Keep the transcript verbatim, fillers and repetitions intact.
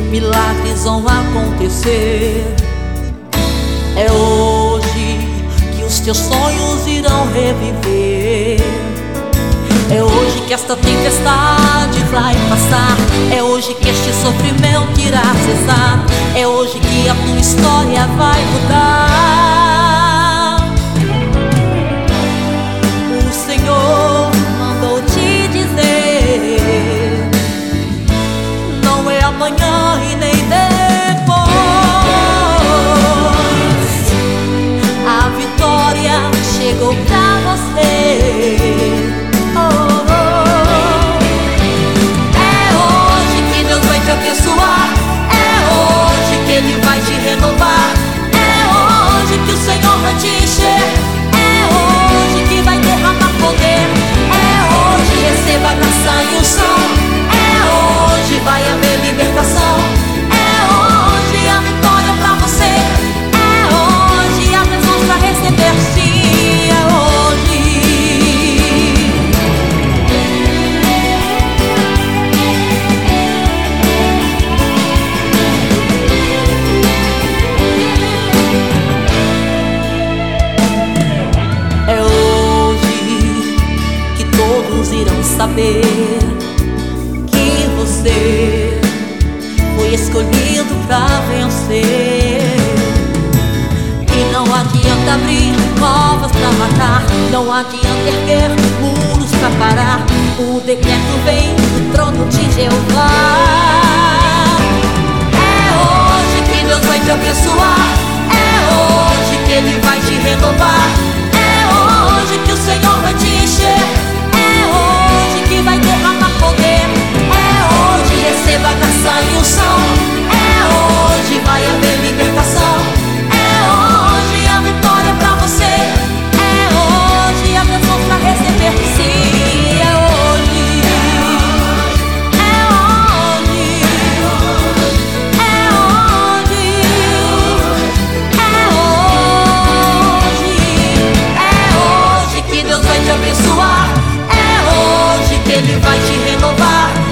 milagres vão acontecer. É hoje que os teus sonhos irão reviver. É hoje que esta tempestade vai passar. É hoje que este sofrimento irá cessar. É hoje que a tua história vai mudar. O Senhor mandou te dizer: não é amanhã e nem depois. A vitória chegou pra você. Abençoar. É hoje que Ele vai te renovar. É hoje que o Senhor vai te encher. É hoje que vai derramar poder. É hoje, receba a graça e unção. É hoje, vai haver libertação. É hoje a vitória pra você. É hoje a bênção pra receber. Sim, é hoje. Irão saber que você foi escolhido pra vencer. E não adianta abrir covas pra matar, não adianta erguer muros pra parar. O decreto vem do trono de Jeová. É hoje que Deus vai te abençoar. É hoje que Ele vai te renovar. É hoje que o Senhor vai te encher. Vai derramar poder. É hoje, receba a graça e unção. É hoje, vai haver libertação. É hoje a vitória pra você. É hoje a bênção pra receber. Sim, é hoje. É hoje. É hoje. É hoje. É hoje que Deus vai te abençoar. Ele vai te renovar.